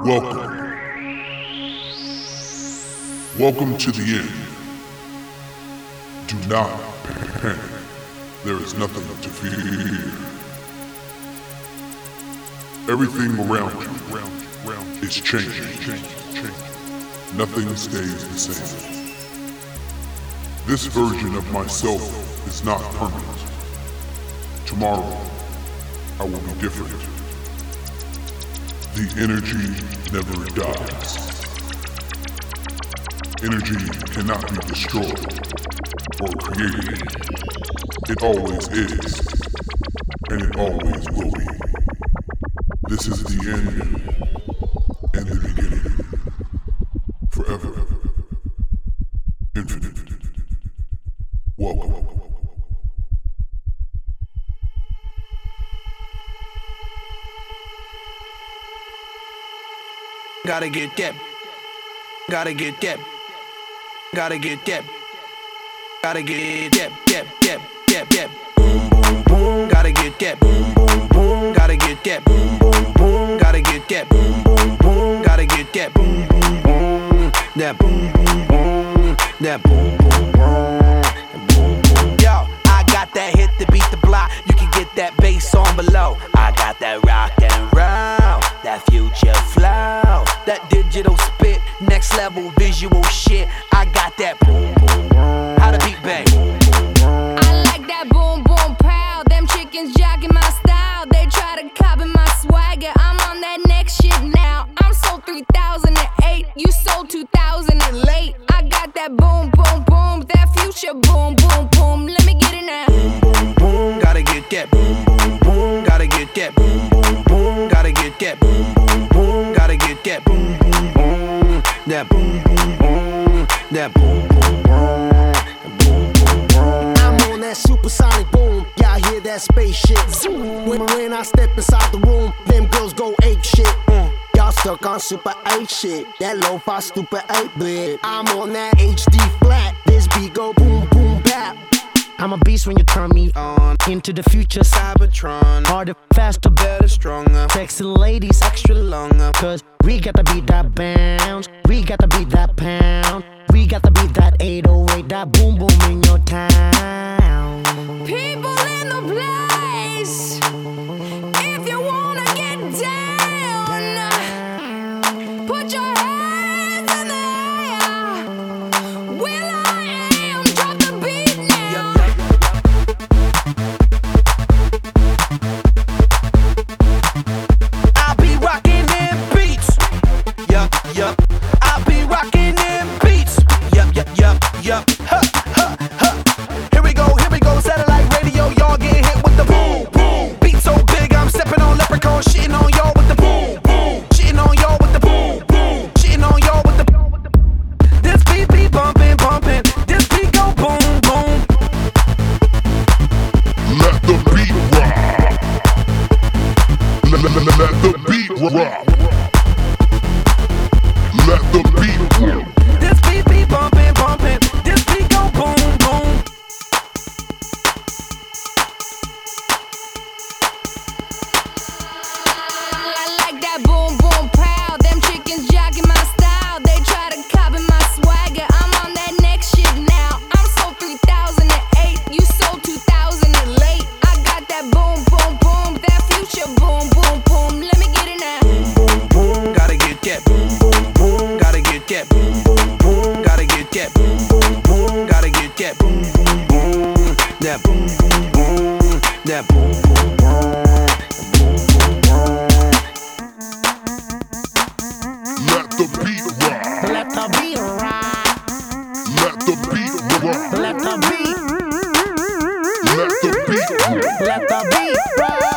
Welcome. Welcome to the end. Do not panic. There is nothing to fear. Everything around you is changing. Nothing stays the same. This version of myself is not permanent. Tomorrow, I will be different. The energy never dies. Energy cannot be destroyed or created. It always is, and it always will be. This is the end and the beginning. Forever. Infinite. Welcome. Gotta get that. Gotta get that. Gotta get that. Gotta get that. Boom, boom, boom. Gotta get that. Boom, boom, boom. Gotta get that. Boom, boom, boom. Gotta get that. Boom, boom, boom. Gotta get that. Boom, boom, boom. That boom, boom, boom. That boom, boom, boom. Yo, I got that hit to beat the block. You can get that bass on below. I got that rock and roll, that future flow, that digital spit, next level visual shit. I got that boom, boom, boom. How the beat bang? I like that boom, boom, pow. Them chickens jocking my style. They try to copy my swagger. I'm on that next shit now. I'm sold 3008. You sold 2000 and late. I got that boom, boom, boom. That future boom, boom, boom. Let me get it now. Boom, boom, boom. Gotta get that. Boom, boom, boom. Gotta get that. Boom, boom, boom. Gotta get that. Boom, boom, boom. Gotta get that. Boom, boom, boom. That boom, boom, boom. That boom, boom, boom. I'm on that supersonic boom. Y'all hear that spaceship? Zoom. When I step inside the room, them girls go ape shit. Y'all stuck on super 8 shit. That lo-fi stupid 8-bit. I'm on that HD flat. This beat go boom, boom, bap. I'm a beast when you turn me on. Into the future, Cybertron. Harder, faster, better, stronger. Sexy ladies, extra longer. Cause we got to beat that bounce. We got to beat that pound. We got to beat that 808. That boom, boom in your town. People in the place. If you wanna get down, put your hands in the air. Will I am, drop the beat now. I'll be rocking them beats. Yup. I'll be rocking them beats. Yup. Here we go, satellite radio. Y'all getting hit with the boom, boom. Beat so big, I'm stepping on leprechaun, shitting on y'all with the boom, boom. Shitting on y'all with the boom, boom. Shitting on y'all with the. This beat be bumping. This beat go boom, boom. Let the beat rock. Let the beat rock. Let the beat rock. This beat be bumping. This beat go boom, boom. I like that boom, boom, pow. Them chickens jocking my style. They try to copy my swagger. I'm on that next shit now. I'm sold 3008. You sold 2000 and late. I got that boom, boom, boom. That future boom, boom, boom. Let me get it now. Boom, boom, boom. Gotta get that. Boom, boom, boom. Gotta get that. Boom, boom, boom. Gotta get that. Boom, boom, boom. Gotta get that. Boom, boom, boom. That boom, boom, boom. That boom, boom, boom. Let the beat rock. Let the beat rock. Let the beat rock. Let the beat. Let the beat rock. Let the beat rock.